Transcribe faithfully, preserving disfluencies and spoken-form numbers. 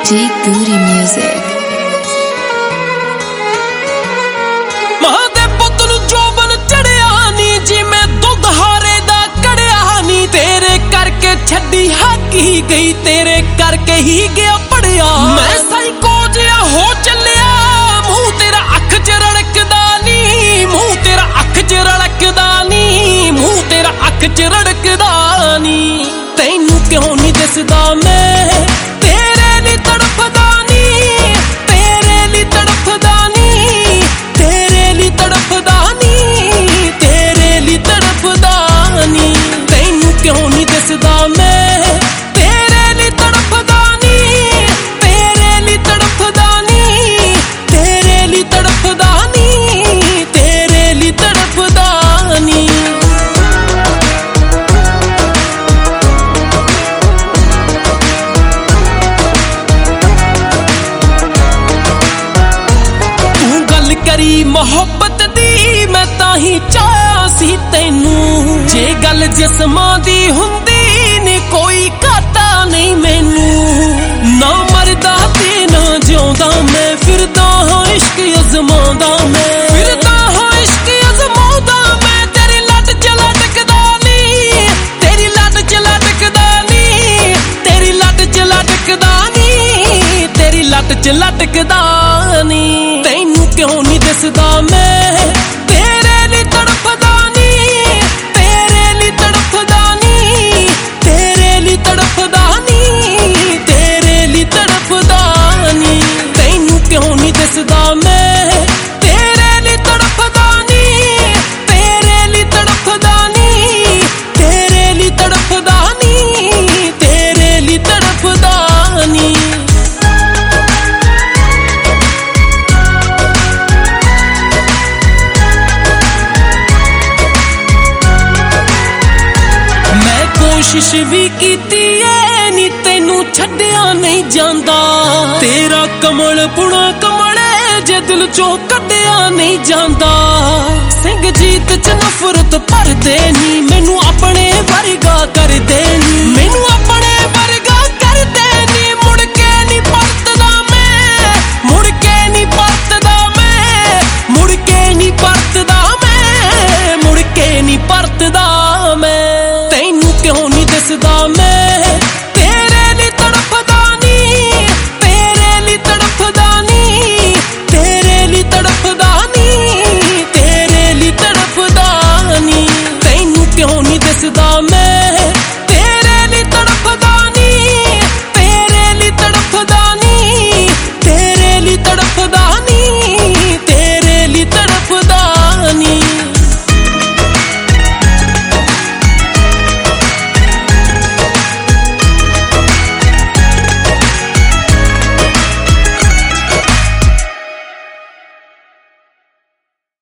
D Goody Music। ਮਾਂ ਦੇ ਪੁੱਤ ਨੂੰ ਜੋਬਨ ਚੜਿਆ ਨੀ ਜਿਵੇਂ ਦੁੱਧ ਹਾਰੇ ਦਾ ਕੜਿਆ ਨੀ, ਤੇਰੇ ਕਰਕੇ ਛੱਡੀ ਹਾਕੀ ਗਈ, ਤੇਰੇ ਕਰਕੇ ਹੀ ਗਿਆ ਪੜਿਆ। ਮੈਂ ਸਾਈਕੋ ਜਿਹਾ ਹੋ ਚੱਲਿਆ, ਮੂੰਹ ਤੇਰਾ ਅੱਖ ਚ ਰੜਕਦਾ ਨੀ, ਮੂੰਹ ਤੇਰਾ ਅੱਖ ਚ ਰੜਕਦਾ ਨੀ, ਮੂੰਹ ਤੇਰਾ ਅੱਖ ਚ ਰੜਕਦਾ ਨੀ। ਤੈਨੂੰ ਕਿਉਂ ਨਹੀਂ ਦਿਸਦਾ ਮੈਂ ਤੇਰੇ ਲਈ ਤੜਫਦਾ ਨੀ, ਤੇਰੇ ਲਈ ਤੜਫਦਾ ਨੀ, ਤੇਰੇ ਲਈ ਤੜਫਦਾ ਨੀ, ਤੇਰੇ ਲਈ ਤੜਫਦਾ ਨੀ। ਤੈਨੂੰ ਕਿਉਂ ਨਹੀਂ ਦਿਸਦਾ ਮੈਂ ਤੇਰੇ ਲਈ ਤੜਫਦਾ ਨੀ, ਤੇਰੇ ਲਈ ਤੜਫਦਾ ਨੀ, ਤੇਰੇ ਲਈ ਤੜਫਦਾ ਨੀ, ਤੇਰੇ ਲਈ ਤੜਫਦਾ ਨੀ। ਕਰੀ ਮੁਹੱਬਤ ਦੀ ਮੈਂ ਤਾਂ ਹੀ ਚਾਹਿਆ ਸੀ ਤੈਨੂੰ, ਜੇ ਗੱਲ ਜਿਸਮਾਂ ਦੀ ਹੁੰਦੀ ਨੀ ਕੋਈ ਘਾਟਾ ਨਹੀਂ ਮੈਨੂੰ। ਨਾ ਮਰਦਾ ਤੇ ਨਾ ਜਿਉਂਦਾ ਮੈਂ ਫਿਰਦਾ ਹਾਂ ਇਸ਼ਕ ਅਜ਼ਮਾਉਂਦਾ, ਮੈਂ ਫਿਰਦਾ ਹਾਂ ਇਸ਼ਕ ਅਜ਼ਮਾਉਂਦਾ। ਮੈਂ ਤੇਰੀ ਲੱਟ ਚ ਲਟਕਦਾ ਨੀ, ਤੇਰੀ ਲੱਟ ਚ ਲਟਕਦਾ ਨੀ, ਤੇਰੀ ਲੱਟ ਚ ਲਟਕਦਾ ਨੀ, ਤੇਰੀ ਲੱਟ ਚ ਲਟਕਦਾ ਨੀ। ਤੈਨੂੰ ਕਿਉਂ ਨਹੀਂ ਦਿਸਦਾ ਮੈਂ ਤੇਰੇ ਲਈ ਤੜਫਦਾ ਨੀ, ਤੇਰੇ ਲਈ ਤੜਫਦਾ ਨੀ, ਤੇਰੇ ਲਈ ਤੜਫਦਾ ਨੀ, ਤੇਰੇ ਲਈ ਤੜਫਦਾ ਨੀ। ਤੈਨੂੰ ਕਿਉਂ ਨਹੀਂ ਦਿਸਦਾ ਮੈਂ ਤੇਰੇ ਲਈ ਤੜਫਦਾ ਨੀ, ਤੇਰੇ ਲਈ ਤੜਫਦਾ ਨੀ, ਤੇਰੇ ਲਈ ਤੜਫਦਾ ਨੀ, ਤੇਰੇ ਲਈ ਤੜਫਦਾ ਨੀ। ਕੋਸ਼ਿਸ਼ ਵੀ ਕੀਤੀ ਏ ਨੀ ਤੈਨੂੰ ਛੱਡਿਆ ਨਹੀਂ ਜਾਂਦਾ, ਤੇਰਾ ਕਮਲ ਪੁਣਾ ਕਮਲੇ ਜੇ ਦਿਲ ਚੋਂ ਕੱਢਿਆ ਨਹੀਂ ਜਾਂਦਾ। ਸਿੰਘ ਜੀਤ ਚ ਨਫ਼ਰਤ ਭਰਦੇ ਨੀ ਮੈਨੂੰ ਆਪਣਾ